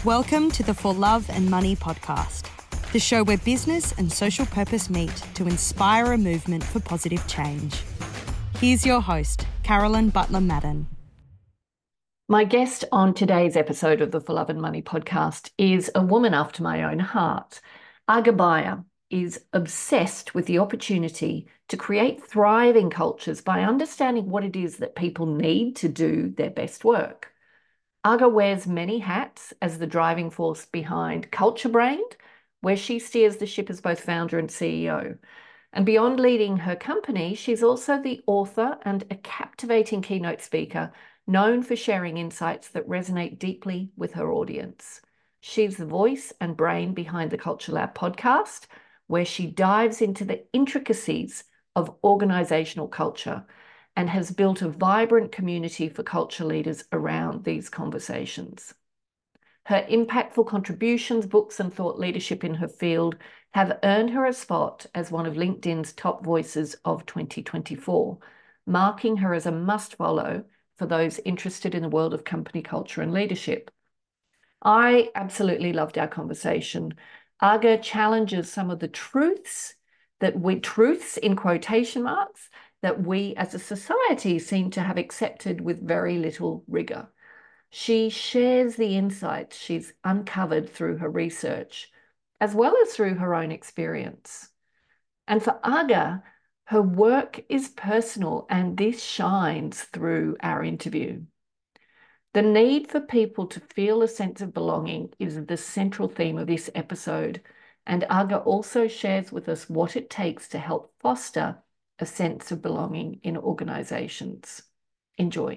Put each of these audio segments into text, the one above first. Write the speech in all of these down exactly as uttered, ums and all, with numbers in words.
Welcome to the For Love and Money podcast, the show where business and social purpose meet to inspire a movement for positive change. Here's your host, Carolyn Butler Madden. My guest on today's episode of the For Love and Money podcast is a woman after my own heart. Aga Beyer is obsessed with the opportunity to create thriving cultures by understanding what it is that people need to do their best work. Aga wears many hats as the driving force behind Culture Brained, where she steers the ship as both founder and C E O. And beyond leading her company, she's also the author and a captivating keynote speaker known for sharing insights that resonate deeply with her audience. She's the voice and brain behind the Culture Lab podcast, where she dives into the intricacies of organizational culture and has built a vibrant community for culture leaders around these conversations. Her impactful contributions, books, and thought leadership in her field have earned her a spot as one of LinkedIn's top voices of twenty twenty-four, marking her as a must-follow for those interested in the world of company culture and leadership. I absolutely loved our conversation. Aga challenges some of the truths that we, truths in quotation marks, that we as a society seem to have accepted with very little rigor. She shares the insights she's uncovered through her research, as well as through her own experience. And for Aga, her work is personal, and this shines through our interview. The need for people to feel a sense of belonging is the central theme of this episode, and Aga also shares with us what it takes to help foster a sense of belonging in organizations. Enjoy.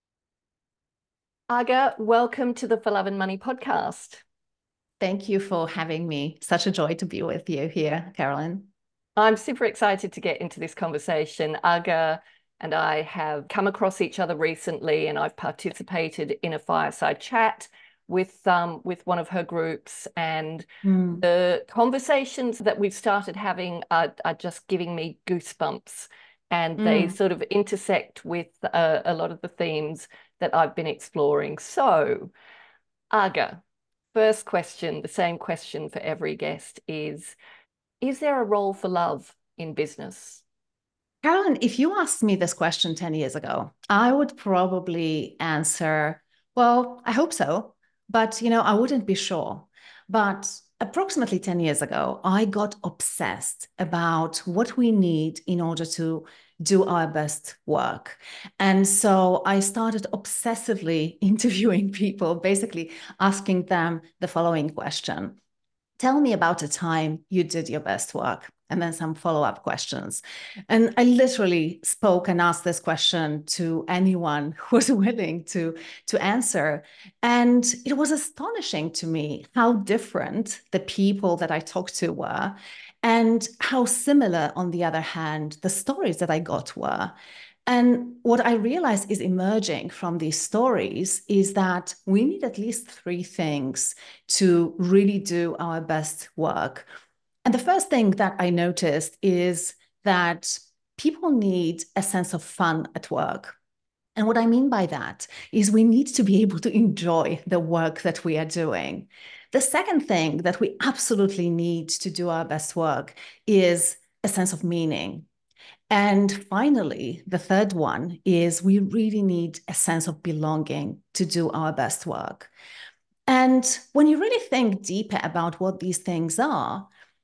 Aga, welcome to the For Love and Money podcast. Thank you for having me. Such a joy to be with you here, Carolyn. I'm super excited to get into this conversation. Aga and I have come across each other recently, and I've participated in a fireside chat with um, with one of her groups, and mm. the conversations that we've started having are, are just giving me goosebumps, and mm. they sort of intersect with uh, a lot of the themes that I've been exploring. So, Aga, first question, the same question for every guest is, is there a role for love in business? Carolyn, if you asked me this question ten years ago, I would probably answer, well, I hope so. But, you know, I wouldn't be sure. But approximately ten years ago, I got obsessed about what we need in order to do our best work. And so I started obsessively interviewing people, basically asking them the following question. Tell me about a time you did your best work. And then some follow-up questions. And I literally spoke and asked this question to anyone who was willing to, to answer. And it was astonishing to me how different the people that I talked to were, and how similar, on the other hand, the stories that I got were. And what I realized is emerging from these stories is that we need at least three things to really do our best work. And the first thing that I noticed is that people need a sense of fun at work. And what I mean by that is we need to be able to enjoy the work that we are doing. The second thing that we absolutely need to do our best work is a sense of meaning. And finally, the third one is we really need a sense of belonging to do our best work. And when you really think deeper about what these things are,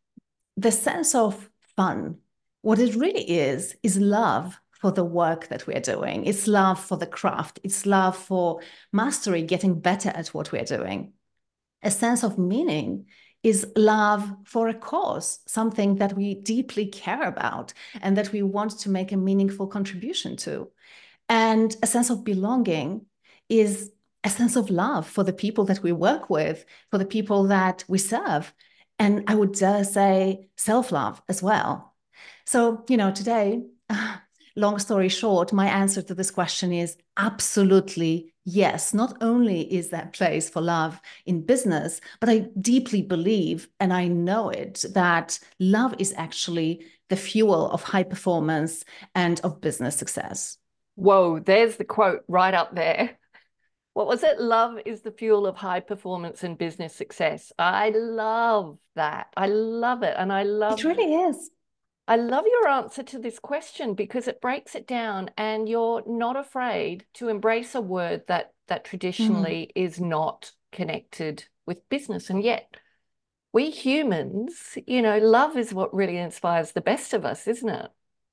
the sense of fun, what it really is, is love for the work that we're doing. It's love for the craft. It's love for mastery, getting better at what we're doing. A sense of meaning is love for a cause, something that we deeply care about and that we want to make a meaningful contribution to. And a sense of belonging is a sense of love for the people that we work with, for the people that we serve. And I would dare say self-love as well. So, you know, today, uh, long story short, my answer to this question is absolutely yes. Not only is there place for love in business, but I deeply believe, and I know it, that love is actually the fuel of high performance and of business success. Whoa, there's the quote right up there. what was it? Love is the fuel of high performance and business success. I love that. I love it. And I It love really is. I love your answer to this question because it breaks it down and you're not afraid to embrace a word that that Mm. traditionally is not connected with business. And yet we humans, you know, love is what really inspires the best of us, isn't it?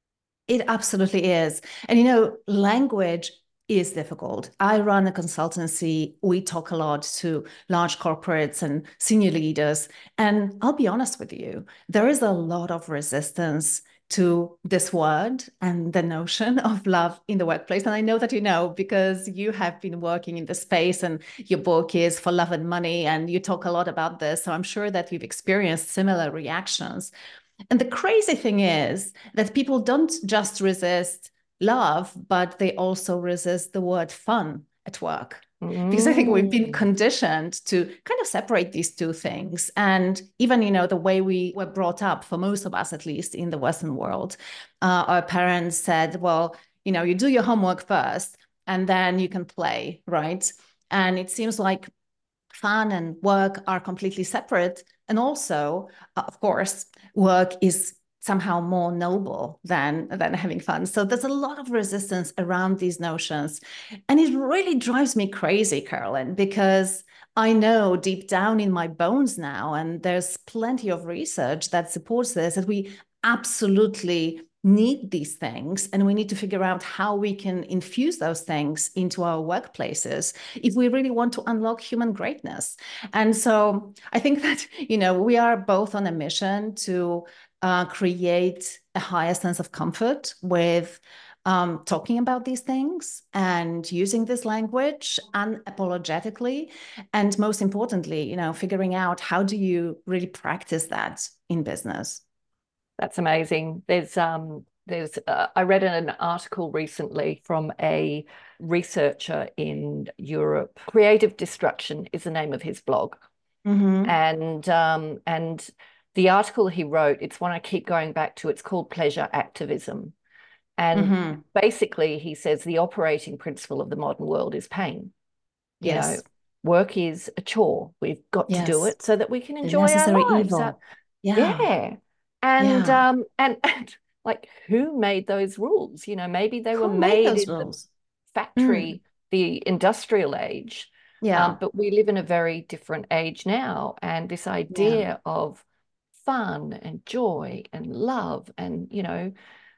It absolutely is. And you know, language is difficult. I run a consultancy. We talk a lot to large corporates and senior leaders. And I'll be honest with you, there is a lot of resistance to this word and the notion of love in the workplace. And I know that you know because you have been working in the space and your book is For Love and Money, and you talk a lot about this. So I'm sure that you've experienced similar reactions. And the crazy thing is that people don't just resist love, but they also resist the word fun at work. Because I think we've been Mm. conditioned to kind of separate these two things. And even, you know, the way we were brought up, for most of us, at least in the Western world, uh, our parents said, well, you know, you do your homework first and then you can play, right? And it seems like fun and work are completely separate. And also, uh, of course, work is somehow more noble than than having fun. So there's a lot of resistance around these notions. And it really drives me crazy, Carolyn, because I know deep down in my bones now, and there's plenty of research that supports this, that we absolutely need these things and we need to figure out how we can infuse those things into our workplaces if we really want to unlock human greatness. And so I think that, you know, we are both on a mission to uh, create a higher sense of comfort with um, talking about these things and using this language unapologetically. And most importantly, you know, figuring out how do you really practice that in business. That's amazing. There's um there's uh, I read an article recently from a researcher in Europe. Creative Destruction is the name of his blog. Mm-hmm. And um and the article he wrote, it's one I keep going back to. It's called Pleasure Activism. And Mm-hmm. basically he says the operating principle of the modern world is pain. You know, Yes. work is a chore. We've got to do Yes. it so that we can The enjoy our necessary lives. Uh, evil. Yeah. yeah. And Yeah. um and, and like who made those rules? You know, maybe they were Who made made those in the rules? Mm. factory, the industrial age. Um, Yeah. but we live in a very different age now. And this Yeah. idea of fun and joy and love and, you know,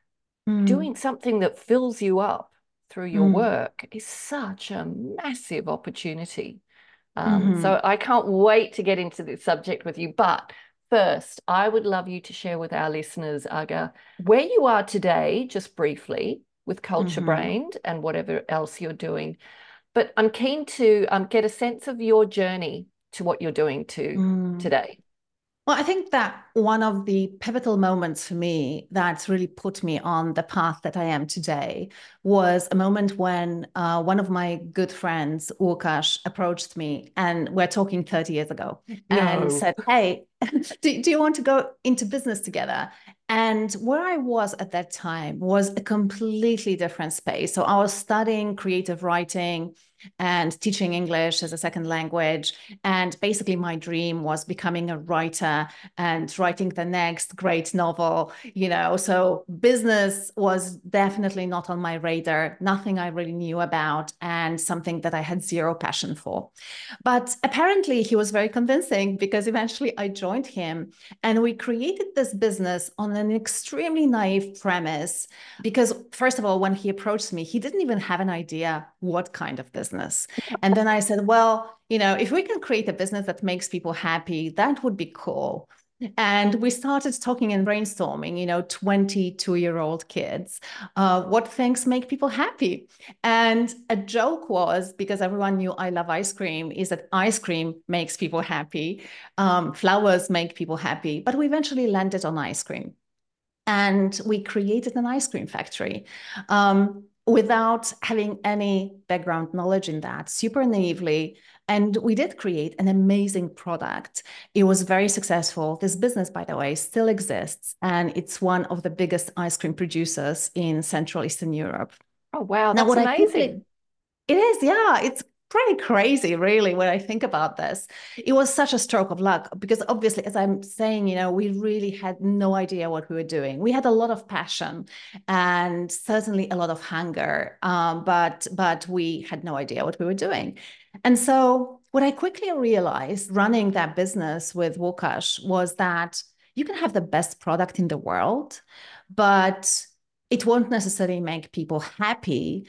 Mm. doing something that fills you up through your Mm. work is such a massive opportunity. Um, Mm-hmm. so I can't wait to get into this subject with you. But first, I would love you to share with our listeners, Aga, where you are today, just briefly, with Culture Mm-hmm. Brained and whatever else you're doing. But I'm keen to um, get a sense of your journey to what you're doing to Mm. today. Well, I think that one of the pivotal moments for me that's really put me on the path that I am today was a moment when uh, one of my good friends, Łukasz, approached me, and we're talking thirty years ago, and No. said, hey, do, do you want to go into business together? And where I was at that time was a completely different space. So I was studying creative writing and teaching English as a second language. And basically, my dream was becoming a writer and writing the next great novel, you know. So business was definitely not on my radar, nothing I really knew about, and something that I had zero passion for. But apparently, he was very convincing because eventually I joined him and we created this business on an extremely naive premise. Because, first of all, when he approached me, he didn't even have an idea what kind of business. And then I said, well, you know, if we can create a business that makes people happy, that would be cool. And we started talking and brainstorming, you know, twenty-two year old kids, uh, what things make people happy. And a joke was, because everyone knew I love ice cream, is that ice cream makes people happy. Um, flowers make people happy. But we eventually landed on ice cream. And we created an ice cream factory. Um, without having any background knowledge in that, super naively. And we did create an amazing product. It was very successful. This business, by the way, still exists, and it's one of the biggest ice cream producers in Central Eastern Europe. Oh, wow, Now, that's what I amazing. quickly, it is, yeah, it's pretty crazy, really, when I think about this. It was such a stroke of luck because obviously, as I'm saying, you know, we really had no idea what we were doing. We had a lot of passion and certainly a lot of hunger, um, but but we had no idea what we were doing. And so what I quickly realized running that business with Łukasz was that you can have the best product in the world, but it won't necessarily make people happy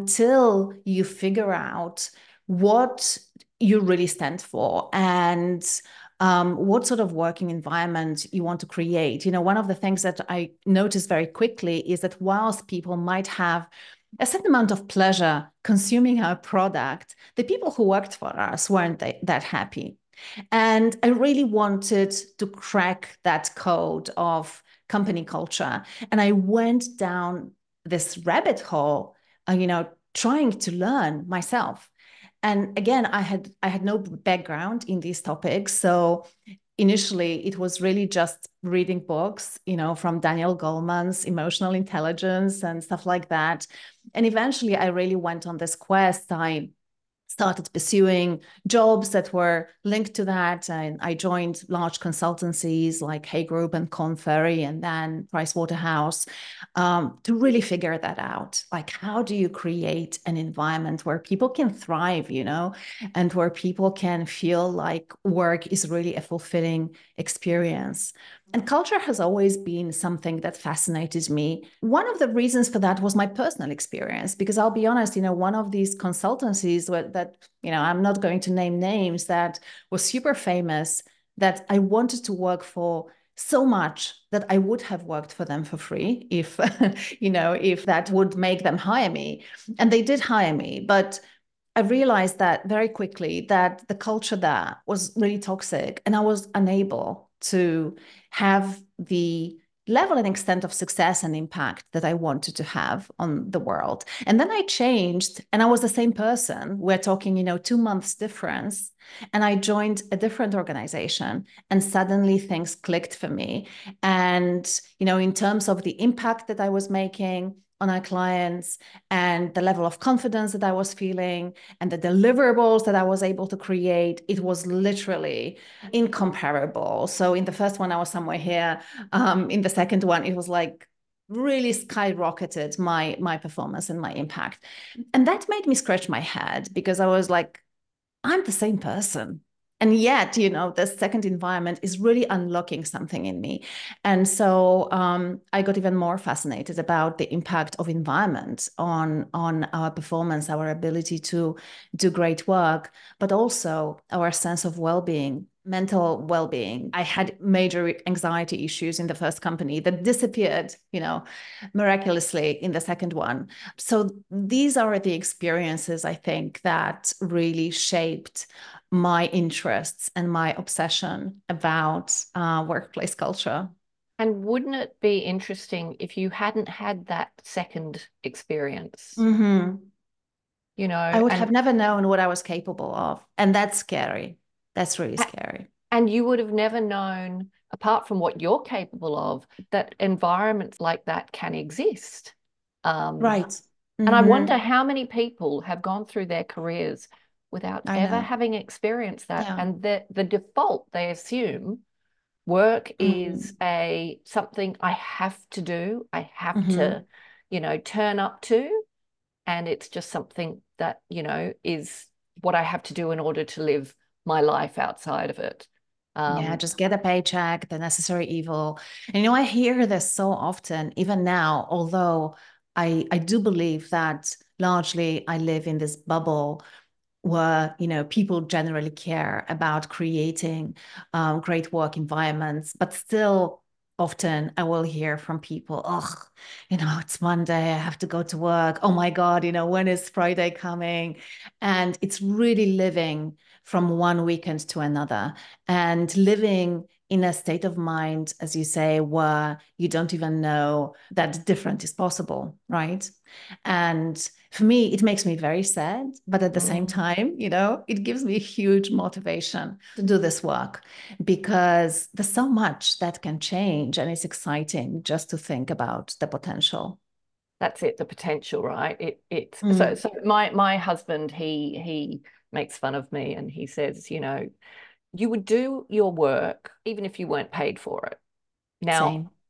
until you figure out what you really stand for and um, what sort of working environment you want to create. You know, one of the things that I noticed very quickly is that whilst people might have a certain amount of pleasure consuming our product, the people who worked for us weren't they, that happy. And I really wanted to crack that code of company culture. And I went down this rabbit hole, uh, you know, trying to learn myself. And again, I had I had no background in these topics. So initially it was really just reading books, you know, from Daniel Goleman's Emotional Intelligence and stuff like that. And eventually I really went on this quest. I started pursuing jobs that were linked to that. And I joined large consultancies like Hay Group and Korn Ferry and then Price Waterhouse um, to really figure that out. Like, how do you create an environment where people can thrive, you know, and where people can feel like work is really a fulfilling experience? And culture has always been something that fascinated me. One of the reasons for that was my personal experience, because I'll be honest, you know, one of these consultancies where, that, you know, I'm not going to name names, that was super famous, that I wanted to work for so much that I would have worked for them for free if, you know, if that would make them hire me. And they did hire me, but I realized that very quickly that the culture there was really toxic and I was unable to have the level and extent of success and impact that I wanted to have on the world. And then I changed and I was the same person. We're talking, you know, two months difference. And I joined a different organization and suddenly things clicked for me. And, you know, in terms of the impact that I was making on our clients and the level of confidence that I was feeling and the deliverables that I was able to create, it was literally incomparable. So in the first one, I was somewhere here. Um, in the second one, it was like really skyrocketed my, my performance and my impact. And that made me scratch my head because I was like, I'm the same person. And yet, you know, the second environment is really unlocking something in me. And so um, I got even more fascinated about the impact of environment on, on our performance, our ability to do great work, but also our sense of well-being, mental well-being. I had major anxiety issues in the first company that disappeared, you know, miraculously in the second one. So these are the experiences, I think, that really shaped my interests and my obsession about uh, workplace culture. And wouldn't it be interesting if you hadn't had that second experience? Mm-hmm. You know, I would and, have never known what I was capable of. And that's scary. That's really scary. And you would have never known, apart from what you're capable of, that environments like that can exist. Um, right. Mm-hmm. And I wonder how many people have gone through their careers without I ever know. having experienced that. Yeah. And the, the default, they assume work Mm-hmm. is a something I have to do, I have Mm-hmm. to, you know, turn up to. And it's just something that, you know, is what I have to do in order to live my life outside of it. Um, yeah, just get a paycheck, the necessary evil. And, you know, I hear this so often, even now, although I, I do believe that largely I live in this bubble where, you know, people generally care about creating um, great work environments, but still often I will hear from people, oh, you know, it's Monday, I have to go to work. Oh my God, you know, when is Friday coming? And it's really living from one weekend to another and living in a state of mind, as you say, where you don't even know that different is possible, right? And for me, it makes me very sad, but at the mm. same time, you know, it gives me huge motivation to do this work because there's so much that can change and it's exciting just to think about the potential. That's it, the potential, right? It it's so Mm, so my my husband, he he makes fun of me and he says, you know, you would do your work even if you weren't paid for it. Now, same.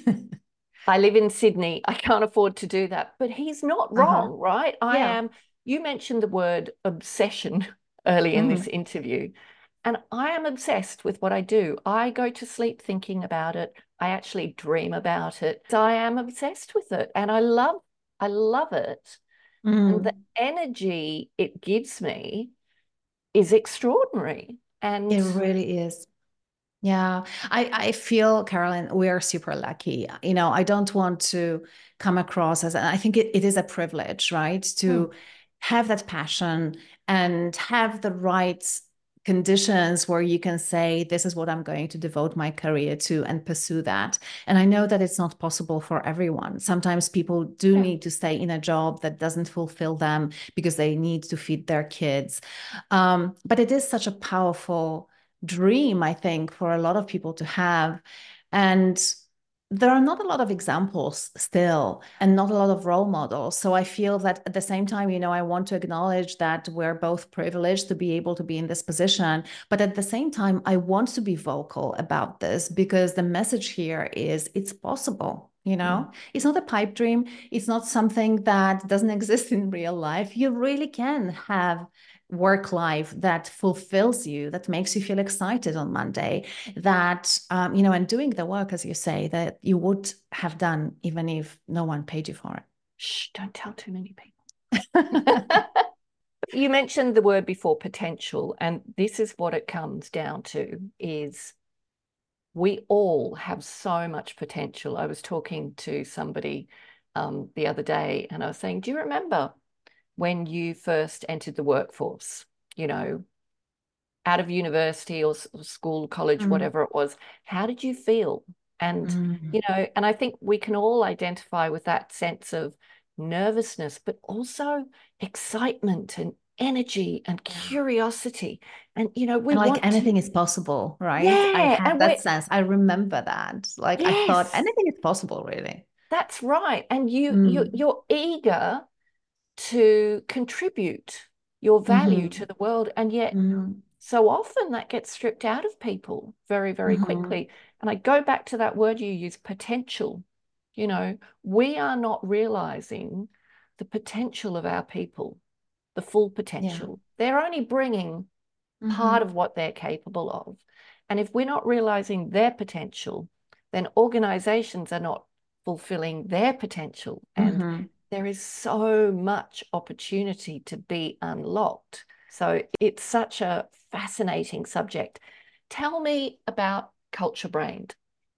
I live in Sydney. I can't afford to do that. But he's not Uh-huh. wrong, right? I Yeah. am, you mentioned the word obsession early in this Mm, interview, and I am obsessed with what I do. I go to sleep thinking about it. I actually dream about it. So I am obsessed with it and I love, I love it. And the mm. energy it gives me is extraordinary. It And really is. Yeah, I, I feel, Carolyn, we are super lucky. You know, I don't want to come across as, and I think it, it is a privilege, right? hmm, To have that passion and have the right conditions where you can say, this is what I'm going to devote my career to and pursue that. And I know that it's not possible for everyone. Sometimes people do yeah, need to stay in a job that doesn't fulfill them because they need to feed their kids. Um, but it is such a powerful dream, I think, for a lot of people to have. And there are not a lot of examples still and not a lot of role models. So I feel that at the same time, you know, I want to acknowledge that we're both privileged to be able to be in this position. But at the same time, I want to be vocal about this because the message here is it's possible. You mm, know, it's not a pipe dream. It's not something that doesn't exist in real life. You really can have work life that fulfills you, that makes you feel excited on Monday, that, um, you know, and doing the work, as you say, that you would have done even if no one paid you for shh, don't tell too many people. it. You mentioned the word before, potential, and this is what it comes down to is we all have so much potential. I was talking to somebody um, the other day and I was saying, do you remember when you first entered the workforce, you know, out of university or school, college, Mm, whatever it was, how did you feel? And, mm, you know, and I think we can all identify with that sense of nervousness, but also excitement and energy and yeah. curiosity. And, you know, we And like want to, anything is possible, right? I yeah. had And that we're, sense. I remember that. Like I thought yes, anything is possible, really. that's right. And you, you, Mm, you're eager to contribute your value mm-hmm, to the world. And yet, mm-hmm, so often that gets stripped out of people very, very mm-hmm. quickly. And I go back to that word you use, potential. You know, we are not realizing the potential of our people, the full Yeah. potential. They're only bringing part Mm-hmm. of what they're capable of. And if we're not realizing their potential, then organizations are not fulfilling their potential. And Mm-hmm. there is so much opportunity to be unlocked. So it's such a fascinating subject. Tell me about Culture Brained.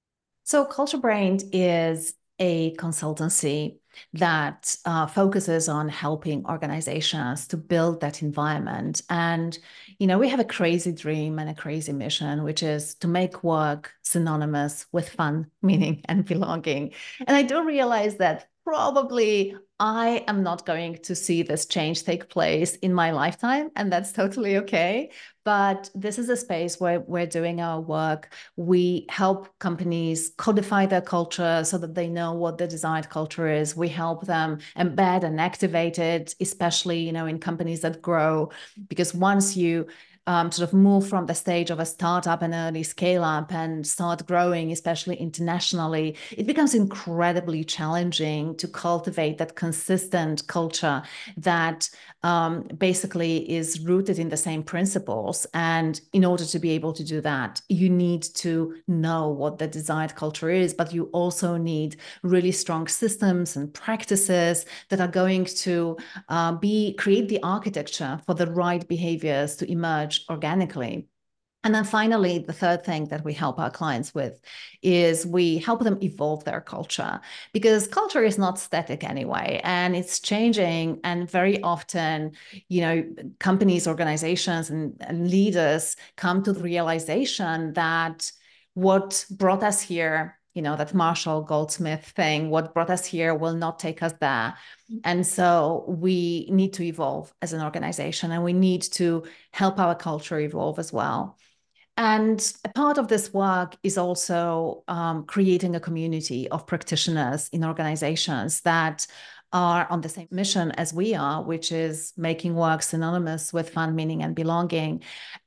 So, Culture Brain is a consultancy that uh, focuses on helping organizations to build that environment. And, you know, we have a crazy dream and a crazy mission, which is to make work synonymous with fun, meaning, and belonging. And I do realize that probably I am not going to see this change take place in my lifetime, and that's totally okay. But this is a space where we're doing our work. We help companies codify their culture so that they know what the desired culture is. We help them embed and activate it, especially, you know, in companies that grow, because once you um, sort of move from the stage of a startup and early scale up and start growing, especially internationally, it becomes incredibly challenging to cultivate that consistent culture that um, basically is rooted in the same principles. And in order to be able to do that, you need to know what the desired culture is, but you also need really strong systems and practices that are going to uh, be create the architecture for the right behaviors to emerge organically. And then finally, the third thing that we help our clients with is we help them evolve their culture, because culture is not static anyway, and it's changing. And very often, you know, companies, organizations, and, and leaders come to the realization that what brought us here, you know, that Marshall Goldsmith thing, what brought us here will not take us there. And so we need to evolve as an organization, and we need to help our culture evolve as well. And a part of this work is also um, creating a community of practitioners in organizations that are on the same mission as we are, which is making work synonymous with fun, meaning, and belonging.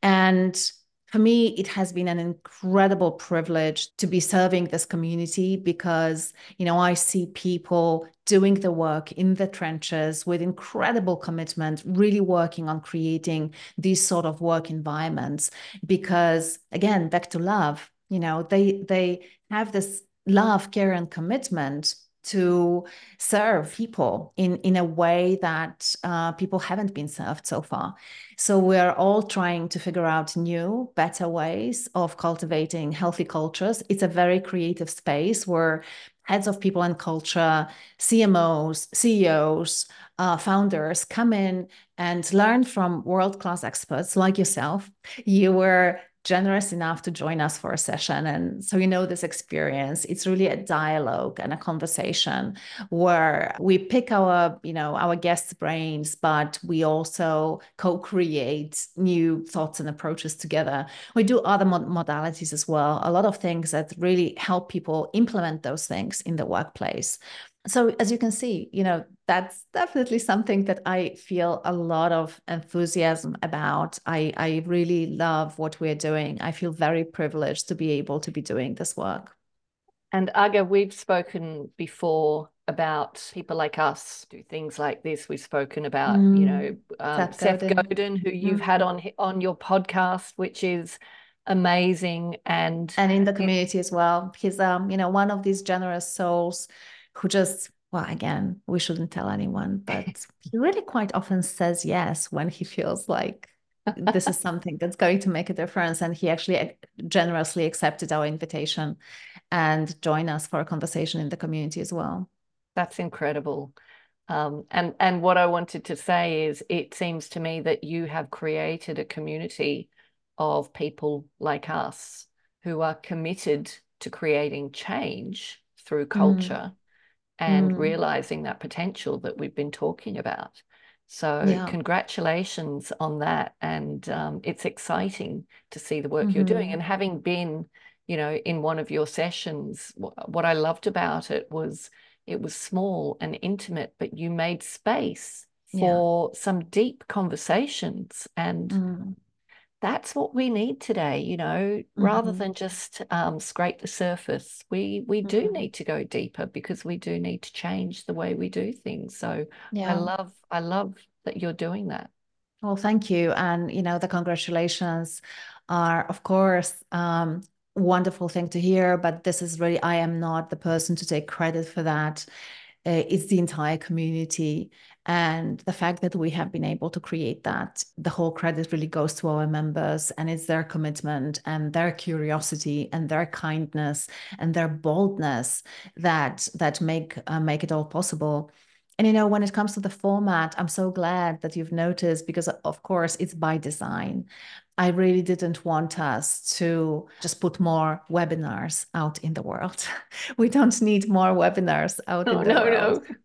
And for me, it has been an incredible privilege to be serving this community because, you know, I see people doing the work in the trenches with incredible commitment, really working on creating these sort of work environments. Because again, back to love, you know, they they have this love, care, and commitment to serve people in, in a way that uh, people haven't been served so far. So we're all trying to figure out new, better ways of cultivating healthy cultures. It's a very creative space where heads of people and culture, C M Os, C E Os, uh, founders come in and learn from world-class experts like yourself. You were generous enough to join us for a session. And so, you know, this experience, it's really a dialogue and a conversation where we pick our, you know, our guests' brains, but we also co-create new thoughts and approaches together. We do other mod- modalities as well, a lot of things that really help people implement those things in the workplace. So as you can see, you know, that's definitely something that I feel a lot of enthusiasm about. I, I really love what we're doing. I feel very privileged to be able to be doing this work. And Aga, we've spoken before about people like us do things like this. We've spoken about, mm. you know, um, Seth, Seth Godin. Godin, who you've mm. had on on your podcast, which is amazing. And and in the community as well. He's, um, you know, one of these generous souls who just, well, again, we shouldn't tell anyone, but he really quite often says yes when he feels like this is something that's going to make a difference. And he actually generously accepted our invitation and joined us for a conversation in the community as well. That's incredible. Um, and, and what I wanted to say is, it seems to me that you have created a community of people like us who are committed to creating change through culture. Mm. And mm. realizing that potential that we've been talking about. So yeah. Congratulations on that. And um, it's exciting to see the work mm-hmm. you're doing. And having been, you know, in one of your sessions, what I loved about it was it was small and intimate, but you made space for yeah. some deep conversations. And mm. that's what we need today, you know, mm-hmm. rather than just um, scrape the surface. We we do mm-hmm. need to go deeper, because we do need to change the way we do things. So yeah. I love I love that you're doing that. Well, thank you. And, you know, the congratulations are, of course, um, wonderful thing to hear, but this is really, I am not the person to take credit for that. Uh, it's the entire community. And the fact that we have been able to create that, the whole credit really goes to our members, and it's their commitment and their curiosity and their kindness and their boldness that that make uh, make it all possible. And, you know, when it comes to the format, I'm so glad that you've noticed, because of course it's by design. I really didn't want us to just put more webinars out in the world. We don't need more webinars out oh, in the no, world. No.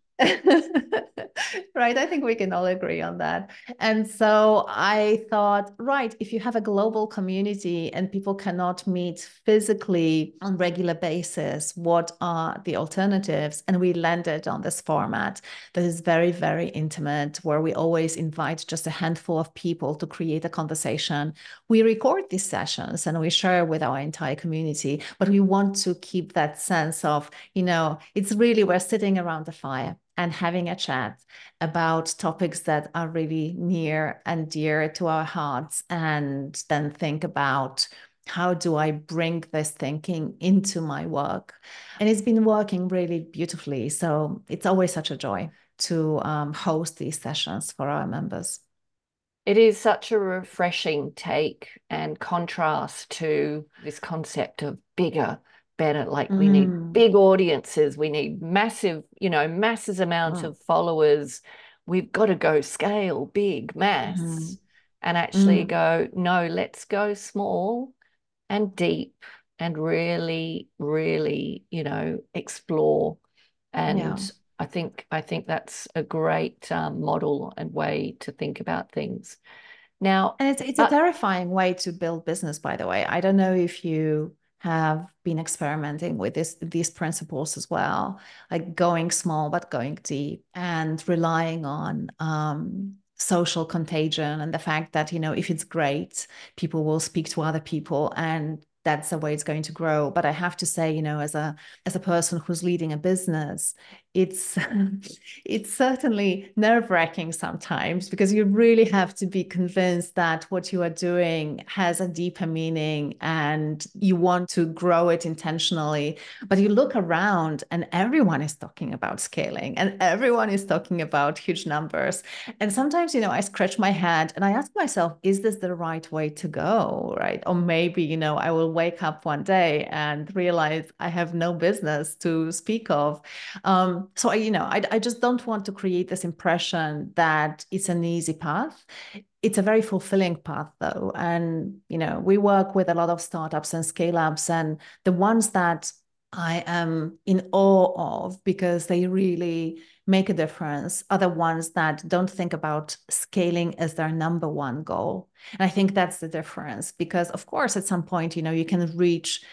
Right, I think we can all agree on that. And so I thought, right, if you have a global community and people cannot meet physically on regular basis, what are the alternatives? And we landed on this format that is very, very intimate, where we always invite just a handful of people to create a conversation. We record these sessions and we share with our entire community, but we want to keep that sense of, you know, it's really, we're sitting around the fire and having a chat about topics that are really near and dear to our hearts, and then think about, how do I bring this thinking into my work? And it's been working really beautifully. So it's always such a joy to um, host these sessions for our members. It is such a refreshing take and contrast to this concept of bigger, better. Like we mm. need big audiences, we need massive, you know, masses amount mm. of followers. We've got to go scale, big, mass, mm. and actually mm. go, no, let's go small and deep and really, really, you know, explore. And yeah. I think I think that's a great um, model and way to think about things. Now, And it's it's a uh, terrifying way to build business, by the way. I don't know if you have been experimenting with this these principles as well, like going small but going deep and relying on um, social contagion and the fact that, you know, if it's great, people will speak to other people and that's the way it's going to grow. But I have to say, you know, as a as a person who's leading a business, it's it's certainly nerve-wracking sometimes because you really have to be convinced that what you are doing has a deeper meaning and you want to grow it intentionally. But you look around and everyone is talking about scaling and everyone is talking about huge numbers. And sometimes, you know, I scratch my head and I ask myself, is this the right way to go? Right? Or maybe, you know, I will wake up one day and realize I have no business to speak of. Um, so I, you know, I, I just don't want to create this impression that it's an easy path. It's a very fulfilling path, though. And, you know, we work with a lot of startups and scale ups, and the ones that I am in awe of because they really make a difference are the ones that don't think about scaling as their number one goal. And I think that's the difference because, of course, at some point, you know, you can reach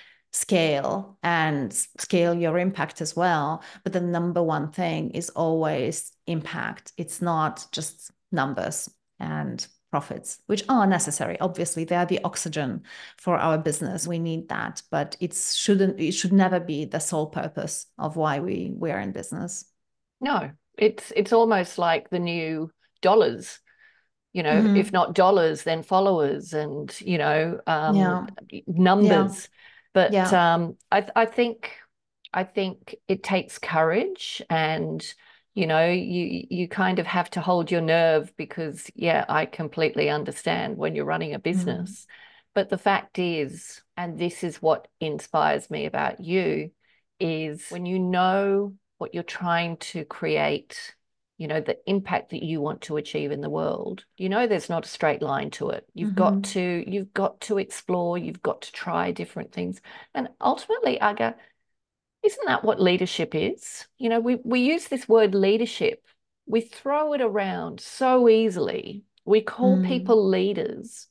scale and scale your impact as well. But the number one thing is always impact. It's not just numbers and profits, which are necessary. Obviously, they are the oxygen for our business. We need that, but it shouldn't, it should never be the sole purpose of why we, we are in business. no, it's it's almost like the new dollars. You know, Mm-hmm. if not dollars, then followers and, you know, um, Yeah. Yeah. numbers. But Yeah. um, I, I think I think it takes courage and, you know, you you kind of have to hold your nerve because, yeah, I completely understand when you're running a Mm-hmm. business. But the fact is, and this is what inspires me about you, is when you know what you're trying to create, you know, the impact that you want to achieve in the world, you know, there's not a straight line to it. You've got Mm-hmm. to, you've got to explore, you've got to try different things. And ultimately, Aga, isn't that what leadership is? You know, we, we use this word leadership, we throw it around so easily. We call Mm-hmm. people leaders,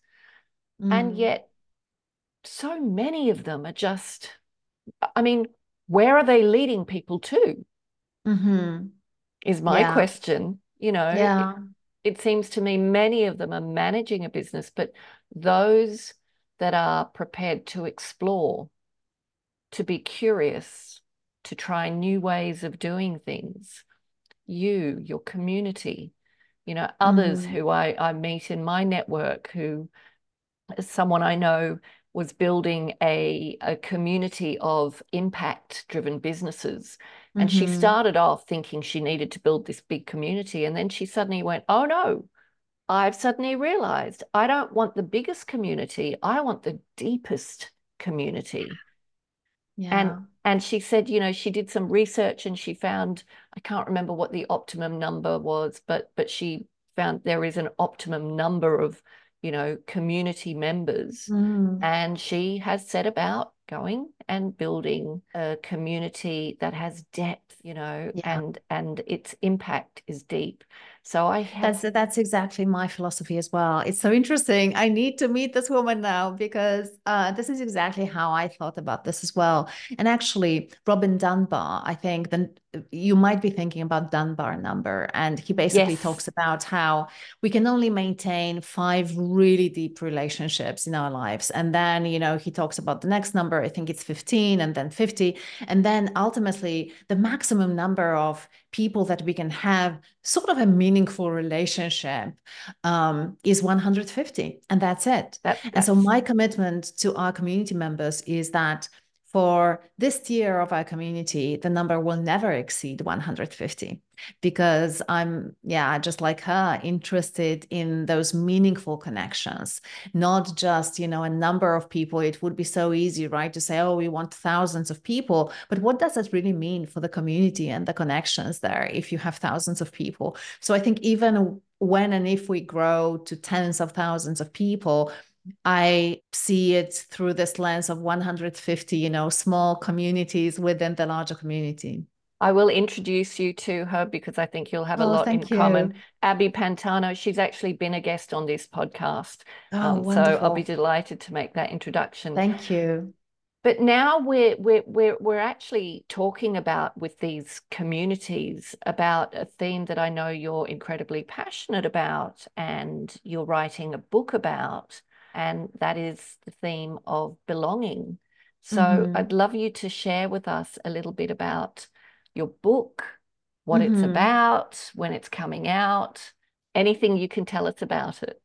and Mm-hmm. yet so many of them are just, I mean, where are they leading people to? Mm-hmm. Is my Yeah. question. You know, it, Yeah. it seems to me many of them are managing a business, but those that are prepared to explore, to be curious, to try new ways of doing things, you, your community, you know, others Mm-hmm. who I, I meet in my network who someone I know was building a, a community of impact driven businesses. And she Mm-hmm. started off thinking she needed to build this big community. And then she suddenly went, oh no, I've suddenly realized I don't want the biggest community. I want the deepest community. And Yeah. and she said, you know, she did some research and she found, I can't remember what the optimum number was, but but she found there is an optimum number of, you know, community members. Mm. And she has set about going and building a community that has depth, you know, Yeah. and and its impact is deep. So I have, That's that's exactly my philosophy as well. It's so interesting. I need to meet this woman now because uh, this is exactly how I thought about this as well. And actually, Robin Dunbar, I think then you might be thinking about Dunbar number, and he basically yes, talks about how we can only maintain five really deep relationships in our lives, and then you know he talks about the next number. I think it's fifteen, and then fifty, and then ultimately the maximum number of people that we can have sort of a meaningful relationship um, is one hundred fifty, and that's it. that And so that's my commitment to our community members is that for this tier of our community, the number will never exceed one hundred fifty because I'm, yeah, just like her, interested in those meaningful connections, not just, you know, a number of people. It would be so easy, right, to say, oh, we want thousands of people. But what does that really mean for the community and the connections there if you have thousands of people? So I think even when and if we grow to tens of thousands of people, I see it through this lens of one hundred fifty, you know, small communities within the larger community. I will introduce you to her because I think you'll have a Oh, lot in thank common. you. Abby Pantano, she's actually been a guest on this podcast. Oh, Um, so I'll be wonderful. delighted to make that introduction. Thank you. But now we're we're we're we're actually talking about with these communities about a theme that I know you're incredibly passionate about and you're writing a book about, and that is the theme of belonging. So Mm-hmm. I'd love you to share with us a little bit about your book, what it's Mm-hmm. about, when it's coming out, anything you can tell us about it.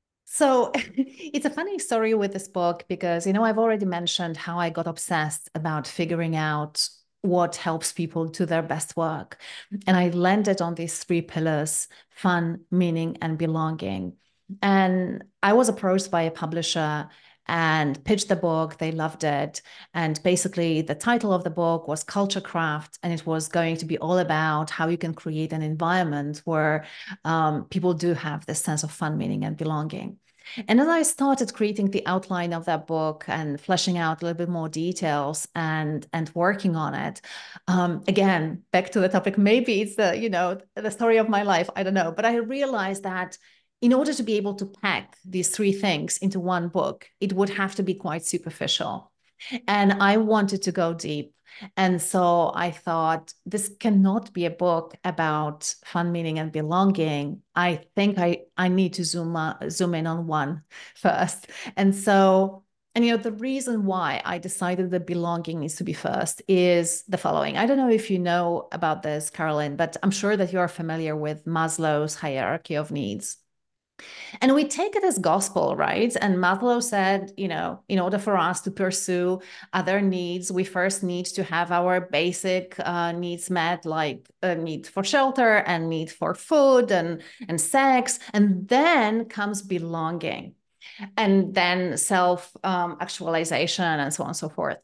So it's a funny story with this book because, you know, I've already mentioned how I got obsessed about figuring out what helps people do their best work. And I landed on these three pillars: fun, meaning, and belonging. And I was approached by a publisher and pitched the book. They loved it. And basically, the title of the book was Culture Craft, and it was going to be all about how you can create an environment where um, people do have this sense of fun, meaning, and belonging. And as I started creating the outline of that book and fleshing out a little bit more details and and working on it, um, again, back to the topic, maybe it's the, you know, the story of my life, I don't know. But I realized that in order to be able to pack these three things into one book, it would have to be quite superficial. And I wanted to go deep. And so I thought, this cannot be a book about fun, meaning, and belonging. I think I, I need to zoom, uh, zoom in on one first. And so, and you know, the reason why I decided that belonging needs to be first is the following. I don't know if you know about this, Carolyn, but I'm sure that you're familiar with Maslow's hierarchy of needs. And we take it as gospel, right? And Maslow said, you know, in order for us to pursue other needs, we first need to have our basic uh, needs met, like a need for shelter and need for food and, and sex. And then comes belonging, and then self um, actualization, and so on and so forth.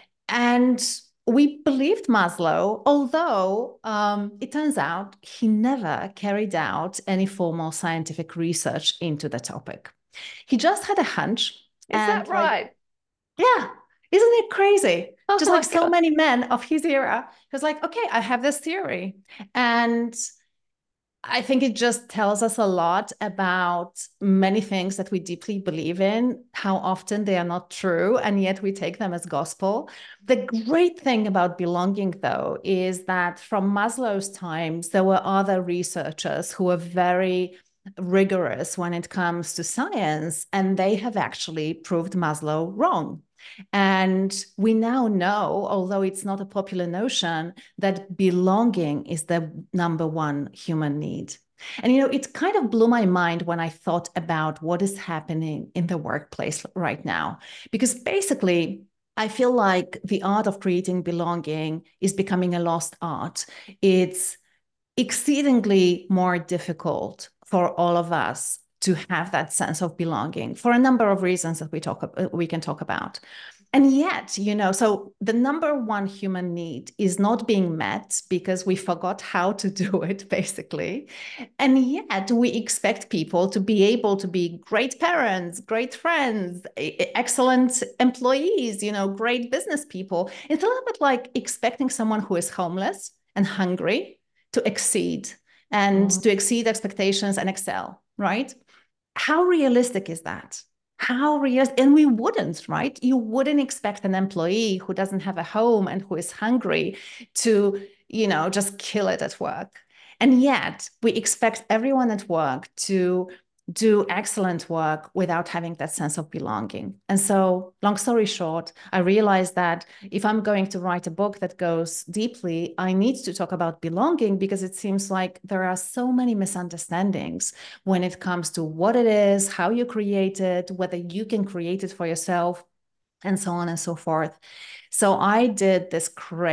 And we believed Maslow, although um, it turns out he never carried out any formal scientific research into the topic. He just had a hunch Is and, that like, right? yeah, isn't it crazy? Oh Just my like so God. many men of his era, he was like, okay, I have this theory. And I think it just tells us a lot about many things that we deeply believe in, how often they are not true, and yet we take them as gospel. The great thing about belonging, though, is that from Maslow's times, there were other researchers who were very rigorous when it comes to science, and they have actually proved Maslow wrong. And we now know, although it's not a popular notion, that belonging is the number one human need. And, you know, it kind of blew my mind when I thought about what is happening in the workplace right now, because basically, I feel like the art of creating belonging is becoming a lost art. It's exceedingly more difficult for all of us to have that sense of belonging for a number of reasons that we talk we can talk about. And yet, you know, so the number one human need is not being met because we forgot how to do it, basically. And yet we expect people to be able to be great parents, great friends, excellent employees, you know, great business people. It's a little bit like expecting someone who is homeless and hungry to exceed and Mm. to exceed expectations and excel, right? How realistic is that? How real? And we wouldn't, right? You wouldn't expect an employee who doesn't have a home and who is hungry to, you know, just kill it at work. And yet we expect everyone at work to do excellent work without having that sense of belonging. And so, long story short, I realized that if I'm going to write a book that goes deeply, I need to talk about belonging because it seems like there are so many misunderstandings when it comes to what it is, how you create it, whether you can create it for yourself, and so on and so forth. So I did this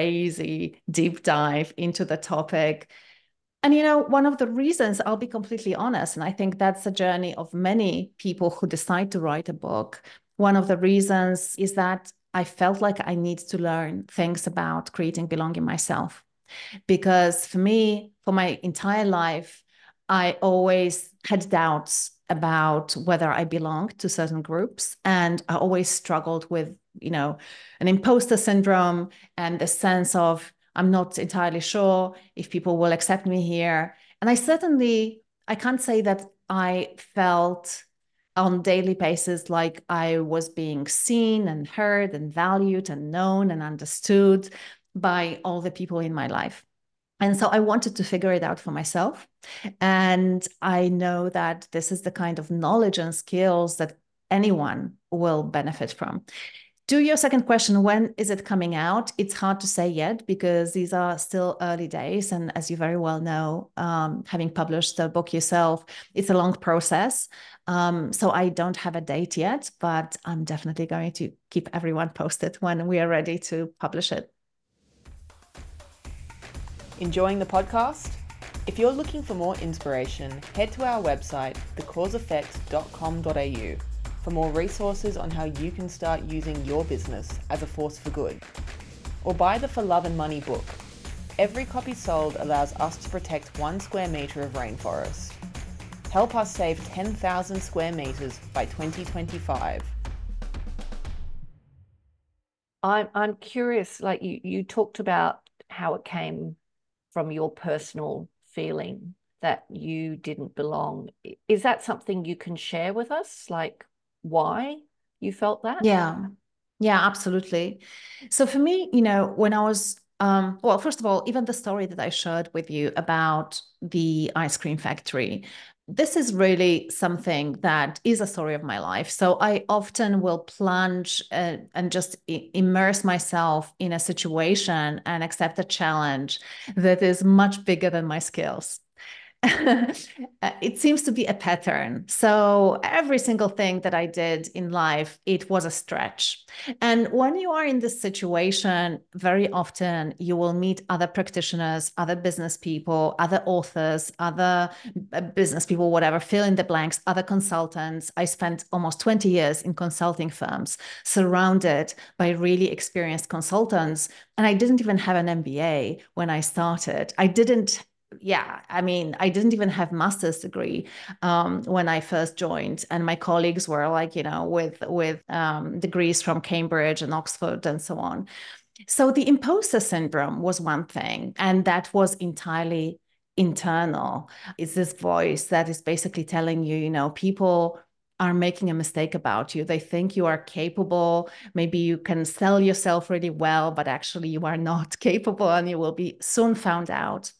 crazy deep dive into the topic. And, you know, one of the reasons, I'll be completely honest, and I think that's a journey of many people who decide to write a book. One of the reasons is that I felt like I need to learn things about creating belonging myself. Because for me, for my entire life, I always had doubts about whether I belonged to certain groups. And I always struggled with, you know, an imposter syndrome and the sense of I'm not entirely sure if people will accept me here. And I certainly, I can't say that I felt on daily basis like I was being seen and heard and valued and known and understood by all the people in my life. And so I wanted to figure it out for myself. And I know that this is the kind of knowledge and skills that anyone will benefit from. To your second question, when is it coming out? It's hard to say yet because these are still early days. And as you very well know, um, having published the book yourself, it's a long process. Um, so I don't have a date yet, but I'm definitely going to keep everyone posted when we are ready to publish it. Enjoying the podcast? If you're looking for more inspiration, head to our website, the cause effect dot com dot a u. for more resources on how you can start using your business as a force for good. Or buy the For Love and Money book. Every copy sold allows us to protect one square metre of rainforest. Help us save ten thousand square metres by twenty twenty-five. I'm, I'm curious, like you, you talked about how it came from your personal feeling that you didn't belong. Is that something you can share with us? Like, why you felt that? Yeah, yeah, absolutely. So for me, you know, when I was, um, well, first of all, even the story that I shared with you about the ice cream factory, this is really something that is a story of my life. So I often will plunge uh, and just I- immerse myself in a situation and accept a challenge that is much bigger than my skills. It seems to be a pattern. So every single thing that I did in life, it was a stretch. And when you are in this situation, very often you will meet other practitioners, other business people, other authors, other business people, whatever, fill in the blanks, other consultants. I spent almost twenty years in consulting firms, surrounded by really experienced consultants. And I didn't even have an M B A when I started. I didn't Yeah, I mean, I didn't even have master's degree um, when I first joined, and my colleagues were like, you know, with with um, degrees from Cambridge and Oxford and so on. So the imposter syndrome was one thing, and that was entirely internal. It's this voice that is basically telling you, you know, people are making a mistake about you. They think you are capable. Maybe you can sell yourself really well, but actually you are not capable, and you will be soon found out.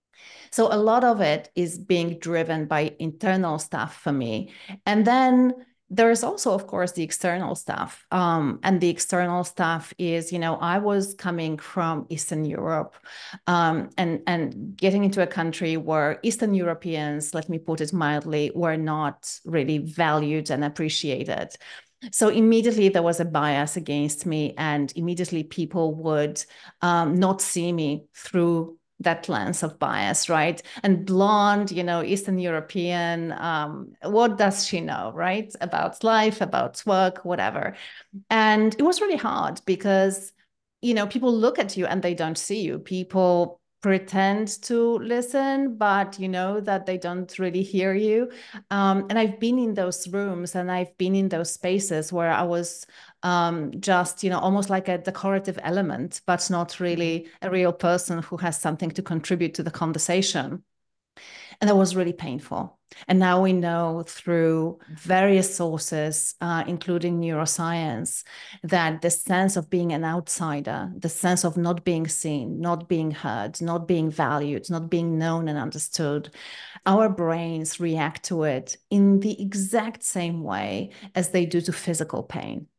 So a lot of it is being driven by internal stuff for me. And then there's also, of course, the external stuff. Um, and the external stuff is, you know, I was coming from Eastern Europe um, and, and getting into a country where Eastern Europeans, let me put it mildly, were not really valued and appreciated. So immediately there was a bias against me, and immediately people would um, not see me through that lens of bias, right? And blonde, you know, Eastern European, um, what does she know, right? About life, about work, whatever. And it was really hard because, you know, people look at you and they don't see you. People pretend to listen, but you know that they don't really hear you. Um, and I've been in those rooms and I've been in those spaces where I was um, just, you know, almost like a decorative element, but not really a real person who has something to contribute to the conversation. And that was really painful. And now we know through various sources, uh, including neuroscience, that the sense of being an outsider, the sense of not being seen, not being heard, not being valued, not being known and understood, our brains react to it in the exact same way as they do to physical pain.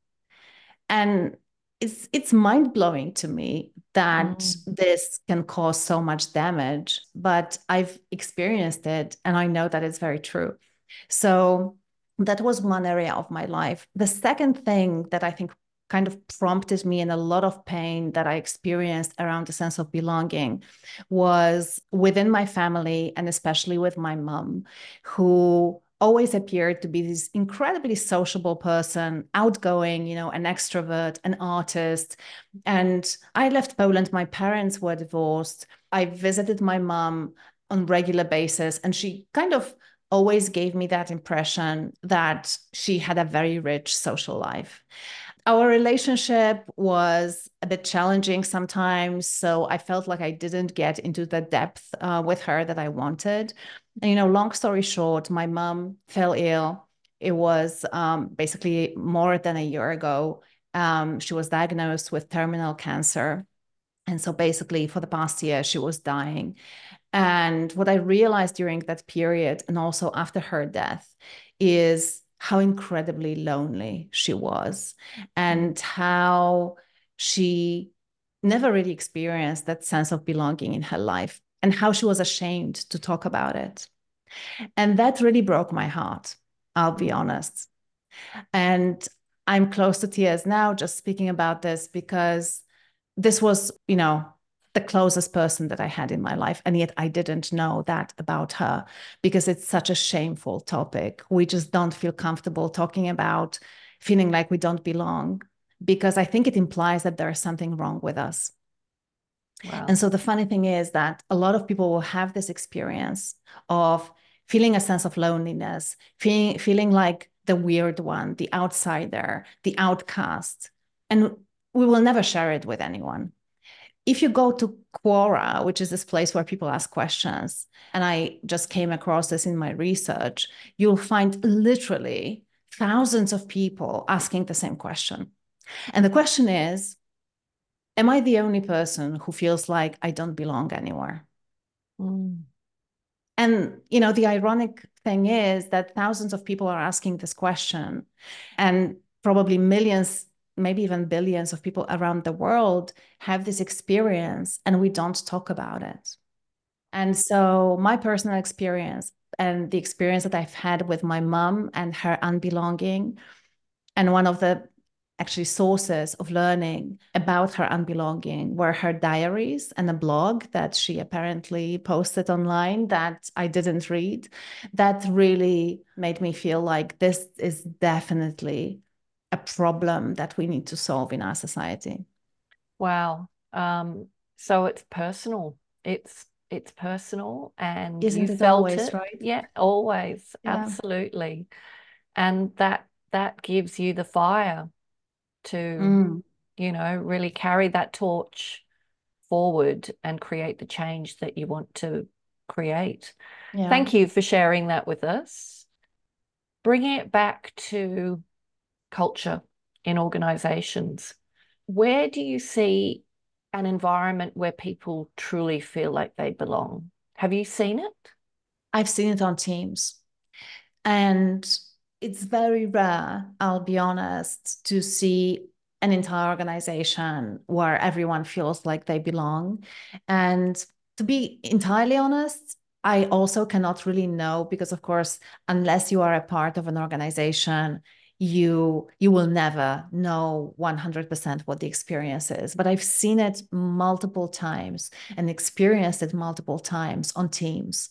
And it's it's mind-blowing to me that mm. this can cause so much damage, but I've experienced it and I know that it's very true. So that was one area of my life. The second thing that I think kind of prompted me in a lot of pain that I experienced around the sense of belonging was within my family, and especially with my mom, who always appeared to be this incredibly sociable person, outgoing, you know, an extrovert, an artist. And I left Poland. My parents were divorced. I visited my mom on a regular basis, and she kind of always gave me that impression that she had a very rich social life. our relationship was a bit challenging sometimes. So I felt like I didn't get into the depth uh, with her that I wanted. And, you know, long story short, my mom fell ill. It was um, basically more than a year ago. Um, she was diagnosed with terminal cancer. And so basically for the past year, she was dying. And what I realized during that period and also after her death is how incredibly lonely she was and how she never really experienced that sense of belonging in her life and how she was ashamed to talk about it. And that really broke my heart, I'll be honest. And I'm close to tears now just speaking about this because this was, you know, the closest person that I had in my life. And yet I didn't know that about her because it's such a shameful topic. We just don't feel comfortable talking about feeling like we don't belong because I think it implies that there's something wrong with us. Wow. And so the funny thing is that a lot of people will have this experience of feeling a sense of loneliness, feeling, feeling like the weird one, the outsider, the outcast. And we will never share it with anyone. If you go to Quora, which is this place where people ask questions, and I just came across this in my research, you'll find literally thousands of people asking the same question. And the question is, am I the only person who feels like I don't belong anywhere? Mm. And, you know, the ironic thing is that thousands of people are asking this question, and probably millions, maybe even billions of people around the world have this experience, and we don't talk about it. And so my personal experience and the experience that I've had with my mom and her unbelonging, and one of the actually sources of learning about her unbelonging were her diaries and a blog that she apparently posted online that I didn't read. That really made me feel like this is definitely a problem that we need to solve in our society. Wow. Um, so it's personal. It's it's personal, and Isn't you it felt always, it, right? Yeah, always, yeah. Absolutely. And that that gives you the fire to, mm. you know, really carry that torch forward and create the change that you want to create. Yeah. Thank you for sharing that with us. Bringing it back to culture in organizations, where do you see an environment where people truly feel like they belong? Have you seen it? I've seen it on teams. And it's very rare, I'll be honest, to see an entire organization where everyone feels like they belong. And to be entirely honest, I also cannot really know because, of course, unless you are a part of an organization, you you will never know one hundred percent what the experience is. But I've seen it multiple times and experienced it multiple times on teams.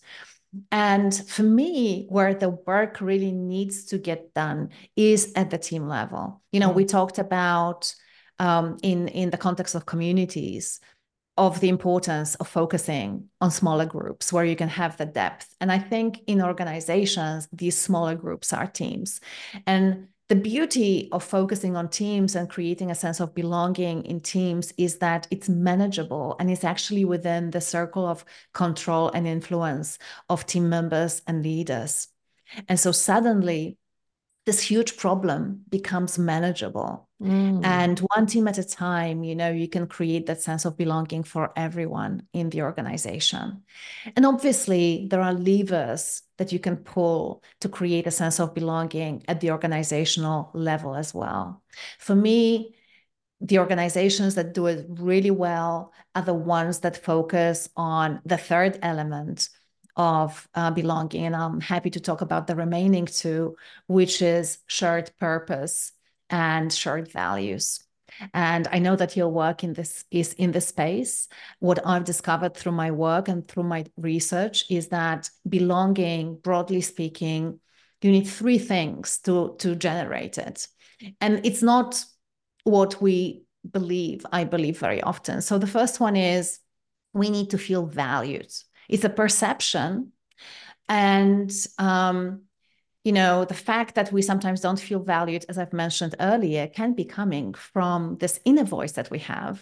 And for me, where the work really needs to get done is at the team level. You know, mm. we talked about um, in, in the context of communities of the importance of focusing on smaller groups where you can have the depth. And I think in organizations, these smaller groups are teams. And the beauty of focusing on teams and creating a sense of belonging in teams is that it's manageable and it's actually within the circle of control and influence of team members and leaders. And so suddenly, this huge problem becomes manageable. Mm. And one team at a time, you know, you can create that sense of belonging for everyone in the organization. And obviously, there are levers that you can pull to create a sense of belonging at the organizational level as well. For me, the organizations that do it really well are the ones that focus on the third element of uh, belonging. And I'm happy to talk about the remaining two, which is shared purpose and shared values. And I know that your work in this is in this space. What I've discovered through my work and through my research is that belonging, broadly speaking, you need three things to, to generate it. And it's not what we believe, I believe very often. So the first one is we need to feel valued. It's a perception. And, um, you know, the fact that we sometimes don't feel valued, as I've mentioned earlier, can be coming from this inner voice that we have.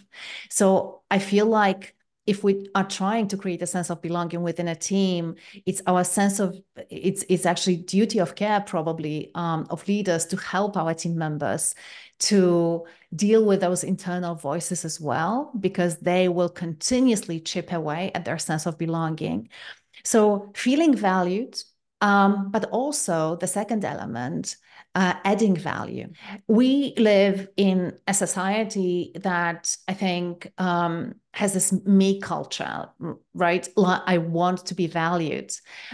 So I feel like if we are trying to create a sense of belonging within a team, it's our sense of, it's, it's actually duty of care probably um, of leaders to help our team members to deal with those internal voices as well, because they will continuously chip away at their sense of belonging. So feeling valued, um, but also the second element, uh, adding value. We live in a society that I think um, has this me culture, right? I want to be valued,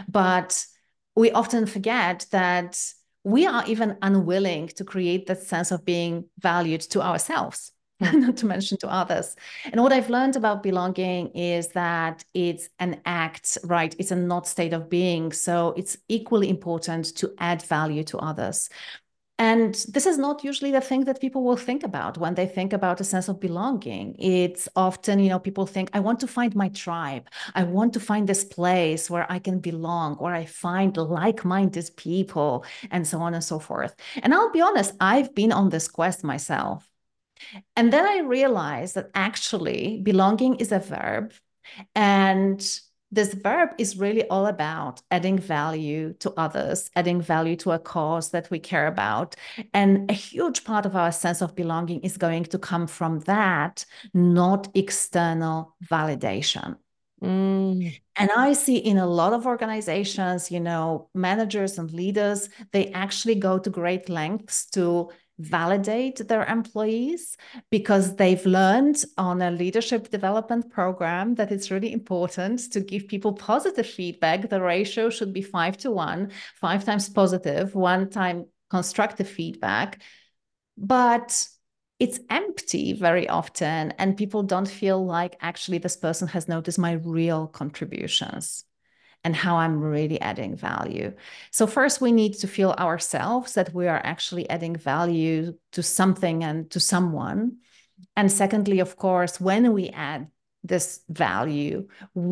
but we often forget that we are even unwilling to create that sense of being valued to ourselves. Not to mention to others. And what I've learned about belonging is that it's an act, right? It's a not state of being. So it's equally important to add value to others. And this is not usually the thing that people will think about when they think about a sense of belonging. It's often, you know, people think, I want to find my tribe. I want to find this place where I can belong, where I find like-minded people, and so on and so forth. And I'll be honest, I've been on this quest myself. And then I realized that actually belonging is a verb. And this verb is really all about adding value to others, adding value to a cause that we care about. And a huge part of our sense of belonging is going to come from that, not external validation. Mm. And I see in a lot of organizations, you know, managers and leaders, they actually go to great lengths to validate their employees because they've learned on a leadership development program that it's really important to give people positive feedback. The ratio should be five to one, five times positive, one time constructive feedback. But it's empty very often, and people don't feel like actually this person has noticed my real contributions and how I'm really adding value. So first, we need to feel ourselves that we are actually adding value to something and to someone. And secondly, of course, when we add this value,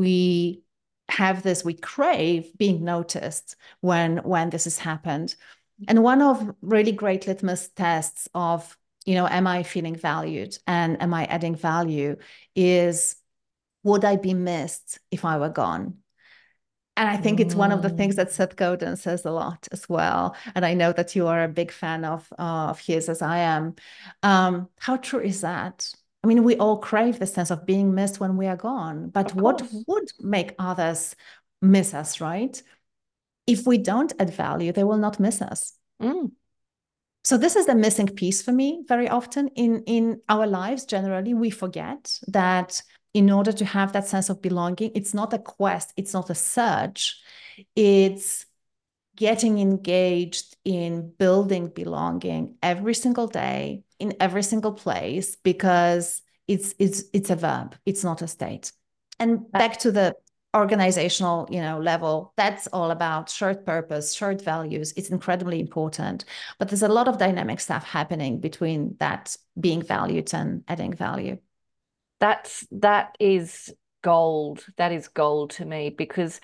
we have this, we crave being noticed when, when this has happened. And one of really great litmus tests of, you know, am I feeling valued and am I adding value is, would I be missed if I were gone? And I think it's one of the things that Seth Godin says a lot as well. And I know that you are a big fan of, uh, of his, as I am. Um, how true is that? I mean, we all crave the sense of being missed when we are gone. But what would make others miss us, right? If we don't add value, they will not miss us. Mm. So this is the missing piece for me very often in, in our lives. Generally, we forget that in order to have that sense of belonging, it's not a quest, it's not a search, it's getting engaged in building belonging every single day, in every single place, because it's, it's, it's a verb, it's not a state. And back to the organizational, you know, level, that's all about shared purpose, shared values. It's incredibly important, but there's a lot of dynamic stuff happening between that being valued and adding value. That's, that is gold. That is gold to me, because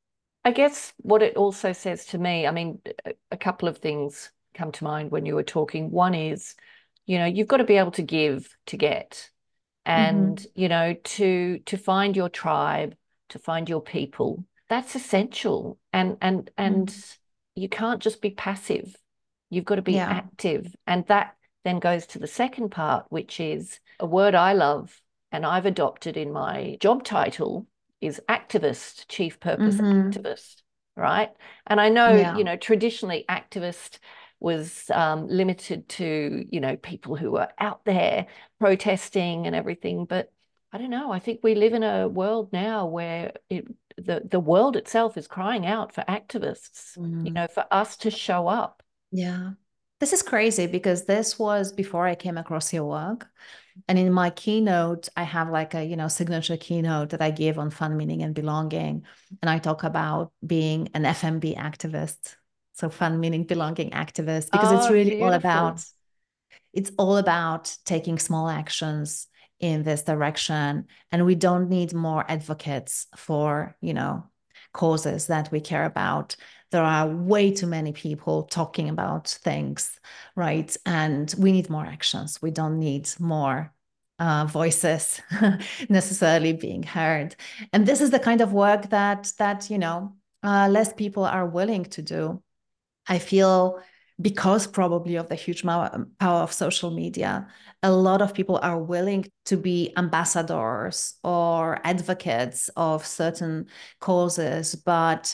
I guess what it also says to me, I mean, a couple of things come to mind when you were talking. One is, you know, you've got to be able to give to get, and, mm-hmm. you know, to, to find your tribe, to find your people. That's essential. And, and, and mm. you can't just be passive. You've got to be yeah. active. And that then goes to the second part, which is a word I love and I've adopted in my job title is activist, chief purpose mm-hmm. activist, right? And I know, yeah. you know, traditionally activist was um, limited to, you know, people who were out there protesting and everything. But I don't know, I think we live in a world now where it, the, the world itself is crying out for activists, mm. you know, for us to show up. Yeah. This is crazy because this was before I came across your work. And in my keynote, I have like a, you know, signature keynote that I give on fun, meaning, and belonging. And I talk about being an F M B activist. So fun, meaning, belonging activist, because oh, it's really beautiful. all about, it's all about taking small actions in this direction. And we don't need more advocates for, you know, causes that we care about. There are way too many people talking about things, right? And we need more actions. We don't need more uh, voices necessarily being heard. And this is the kind of work that, that you know, uh, less people are willing to do. I feel because probably of the huge power of social media, a lot of people are willing to be ambassadors or advocates of certain causes, but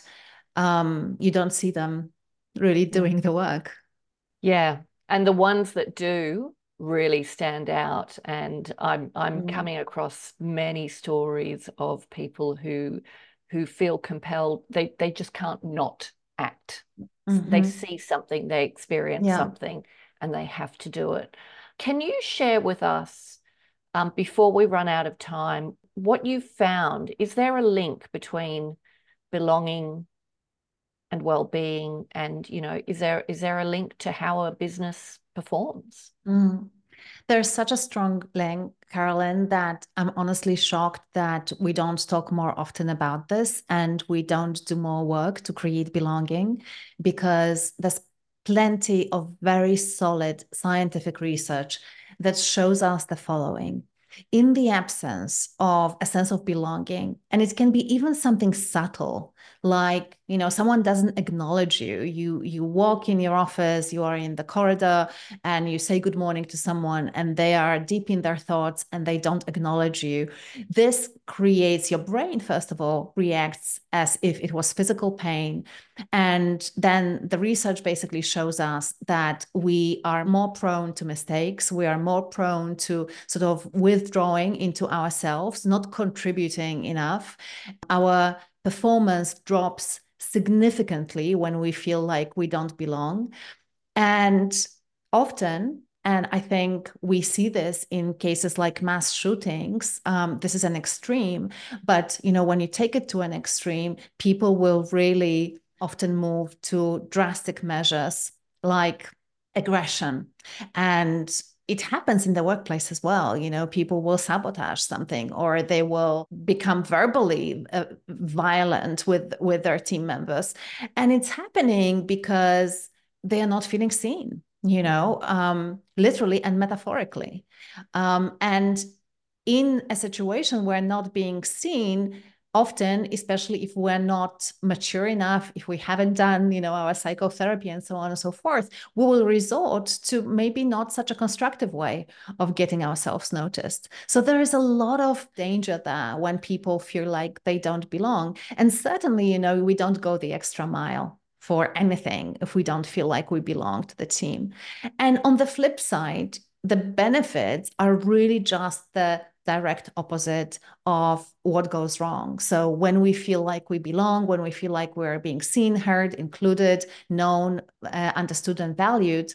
um, you don't see them really doing the work. Yeah. And the ones that do really stand out. And I'm I'm Mm. coming across many stories of people who who feel compelled. They they just can't not act. Mm-hmm. They see something, they experience yeah. something, and they have to do it. Can you share with us, um, before we run out of time, what you found? Is there a link between belonging and well-being, and you know, is there is there a link to how a business performs? Mm. There's such a strong link, Carolyn, that I'm honestly shocked that we don't talk more often about this and we don't do more work to create belonging, because there's plenty of very solid scientific research that shows us the following. In the absence of a sense of belonging, and it can be even something subtle, like, you know, someone doesn't acknowledge you. You you walk in your office, you are in the corridor, and you say good morning to someone, and they are deep in their thoughts and they don't acknowledge you. This creates, your brain, first of all, reacts as if it was physical pain. And then the research basically shows us that we are more prone to mistakes. We are more prone to sort of withdrawing into ourselves, not contributing enough. Our performance drops significantly when we feel like we don't belong. And often, and I think we see this in cases like mass shootings, um, this is an extreme, but you know, when you take it to an extreme, people will really often move to drastic measures like aggression. And it happens in the workplace as well. You know, people will sabotage something, or they will become verbally uh, violent with, with their team members. And it's happening because they are not feeling seen, you know, um, literally and metaphorically. Um, and in a situation where not being seen, often, especially if we're not mature enough, if we haven't done, you know, our psychotherapy and so on and so forth, we will resort to maybe not such a constructive way of getting ourselves noticed. So there is a lot of danger there when people feel like they don't belong. And certainly, you know, we don't go the extra mile for anything if we don't feel like we belong to the team. And on the flip side, the benefits are really just the direct opposite of what goes wrong. So when we feel like we belong, when we feel like we're being seen, heard, included, known, uh, understood, and valued,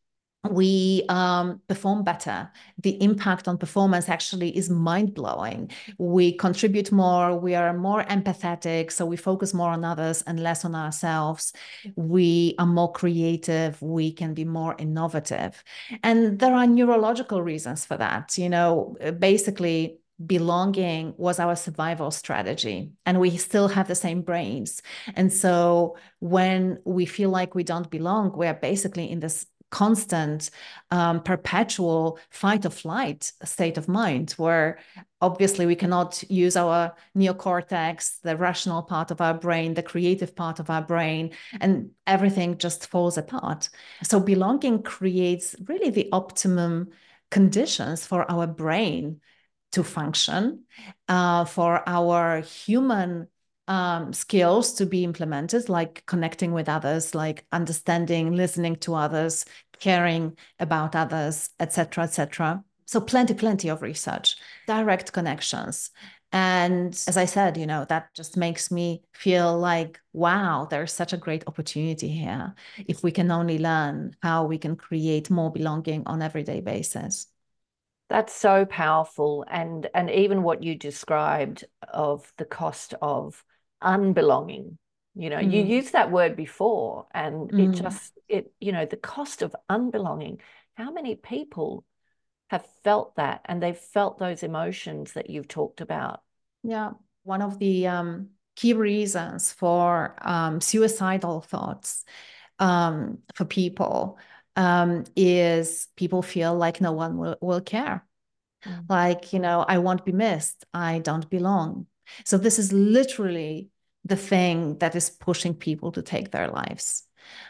we um, perform better. The impact on performance actually is mind-blowing. We contribute more, we are more empathetic, so we focus more on others and less on ourselves. We are more creative, we can be more innovative. And there are neurological reasons for that. You know, basically, belonging was our survival strategy, and we still have the same brains. And so when we feel like we don't belong, we're basically in this constant, um, perpetual fight or flight state of mind, where obviously we cannot use our neocortex, the rational part of our brain, the creative part of our brain, and everything just falls apart. So belonging creates really the optimum conditions for our brain to function, uh, for our human Um, skills to be implemented, like connecting with others, like understanding, listening to others, caring about others, et cetera, et cetera. So plenty, plenty of research, direct connections. And as I said, you know, that just makes me feel like, wow, there's such a great opportunity here if we can only learn how we can create more belonging on an everyday basis. That's so powerful. And and even what you described of the cost of unbelonging, you know, mm. you used that word before, and mm. it just, it, you know, the cost of unbelonging, how many people have felt that, and they've felt those emotions that you've talked about? Yeah. One of the um, key reasons for um, suicidal thoughts um, for people um, is people feel like no one will, will care. Mm. Like, you know, I won't be missed. I don't belong. So this is literally the thing that is pushing people to take their lives.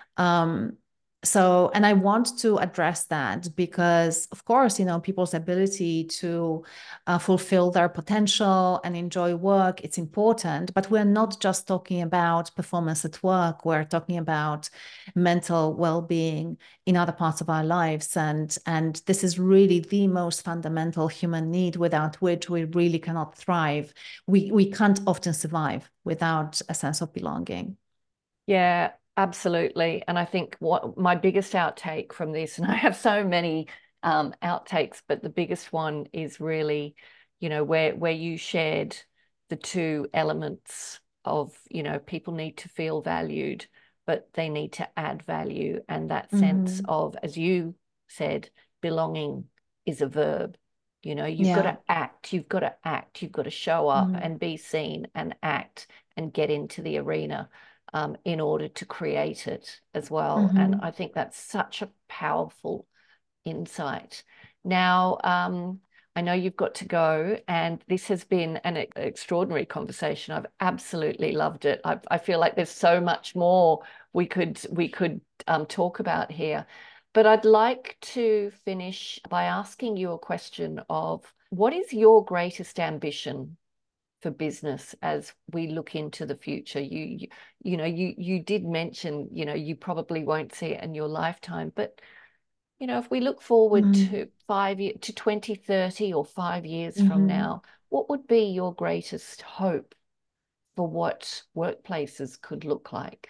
Um, so, and I want to address that because, of course, you know, people's ability to uh, fulfill their potential and enjoy work, it's important, but we're not just talking about performance at work. We're talking about mental well-being in other parts of our lives. And, and this is really the most fundamental human need without which we really cannot thrive. We, we can't often survive without a sense of belonging. Yeah, absolutely. And I think what my biggest outtake from this, and I have so many um, outtakes, but the biggest one is really, you know, where where you shared the two elements of, you know, people need to feel valued, but they need to add value. And that mm-hmm. sense of, as you said, belonging is a verb. You know, you've yeah. got to act, you've got to act, you've got to show up mm-hmm. and be seen and act and get into the arena. Um, in order to create it as well. Mm-hmm. And I think that's such a powerful insight. Now, um, I know you've got to go, and this has been an extraordinary conversation. I've absolutely loved it. I, I feel like there's so much more we could we could um, talk about here. But I'd like to finish by asking you a question of, what is your greatest ambition for business as we look into the future? You, you, you know, you, you did mention, you know, you probably won't see it in your lifetime, but, you know, if we look forward mm. to five years, to twenty thirty or five years mm-hmm. from now, what would be your greatest hope for what workplaces could look like?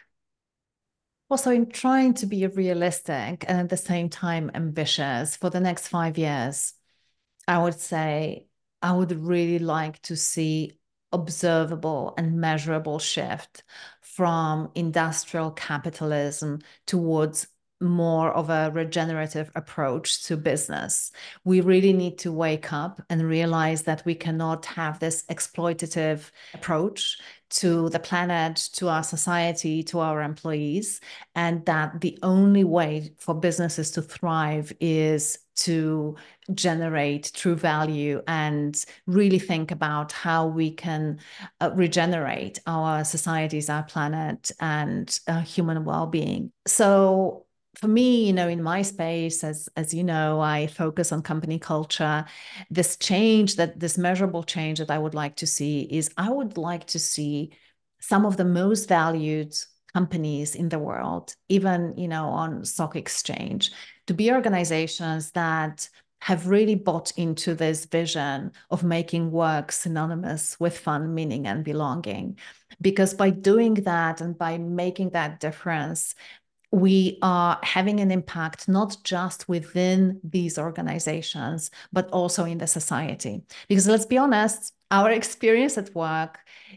Well, so in trying to be realistic and at the same time ambitious for the next five years, I would say I would really like to see observable and measurable shift from industrial capitalism towards more of a regenerative approach to business. We really need to wake up and realize that we cannot have this exploitative approach to the planet, to our society, to our employees, and that the only way for businesses to thrive is to generate true value and really think about how we can uh, regenerate our societies, our planet, and uh, human well-being. So for me, you know, in my space, as, as you know, I focus on company culture. This change, that this measurable change that I would like to see is I would like to see some of the most valued companies in the world, even, you know, on stock exchange, to be organizations that have really bought into this vision of making work synonymous with fun, meaning, and belonging. Because by doing that and by making that difference, we are having an impact not just within these organizations, but also in the society. Because let's be honest, our experience at work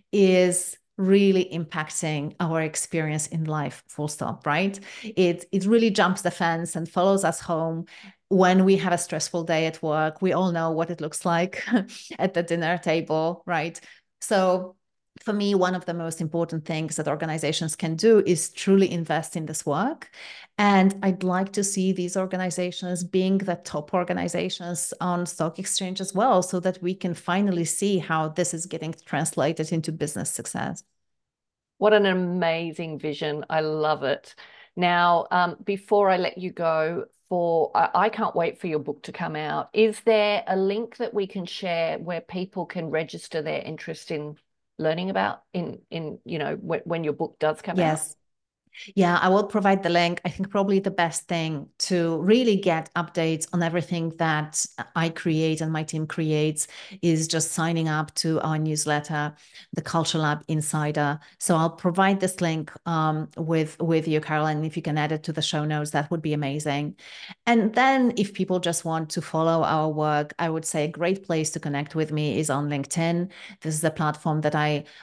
is really impacting our experience in life, full stop, right? It, it really jumps the fence and follows us home. When we have a stressful day at work, we all know what it looks like at the dinner table, right? So for me, one of the most important things that organizations can do is truly invest in this work. And I'd like to see these organizations being the top organizations on stock exchange as well, so that we can finally see how this is getting translated into business success. What an amazing vision. I love it. Now, um, before I let you go, for I, I can't wait for your book to come out. Is there a link that we can share where people can register their interest in learning about in, in you know, when, when your book does come yes. out? Yes. Yeah, I will provide the link. I think probably the best thing to really get updates on everything that I create and my team creates is just signing up to our newsletter, the Culture Lab Insider. So I'll provide this link um, with, with you, Caroline. If you can add it to the show notes, that would be amazing. And then if people just want to follow our work, I would say a great place to connect with me is on LinkedIn. This is a platform that I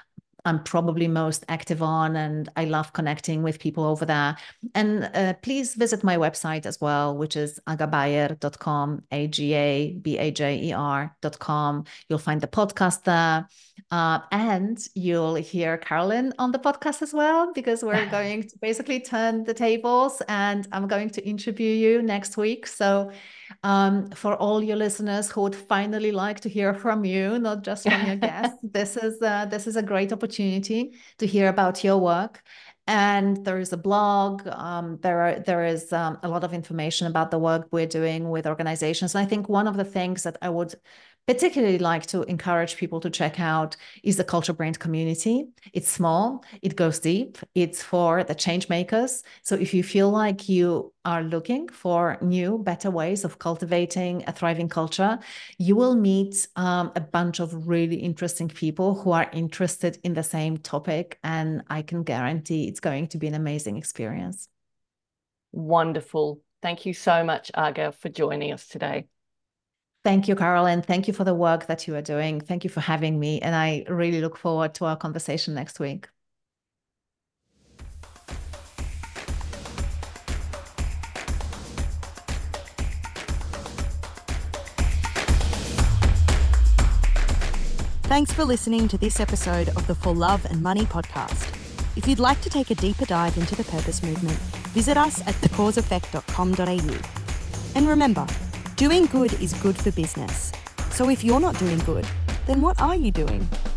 I'm probably most active on, and I love connecting with people over there. And uh, please visit my website as well, which is agabajer dot com, A G A B A J E R dot com. You'll find the podcast there. Uh, and you'll hear Carolyn on the podcast as well, because we're going to basically turn the tables, and I'm going to interview you next week. So um, for all your listeners who would finally like to hear from you, not just from your guests, this is uh, this is a great opportunity to hear about your work. And there is a blog. Um, there are there is um, a lot of information about the work we're doing with organizations. And I think one of the things that I would particularly like to encourage people to check out is the Culture Brain community. It's small, it goes deep, it's for the change makers. So if you feel like you are looking for new, better ways of cultivating a thriving culture, you will meet um, a bunch of really interesting people who are interested in the same topic. And I can guarantee it's going to be an amazing experience. Wonderful. Thank you so much, Aga, for joining us today. Thank you, Carolyn. Thank you for the work that you are doing. Thank you for having me. And I really look forward to our conversation next week. Thanks for listening to this episode of the For Love and Money podcast. If you'd like to take a deeper dive into the purpose movement, visit us at the cause effect dot com dot a u. And remember, doing good is good for business. So if you're not doing good, then what are you doing?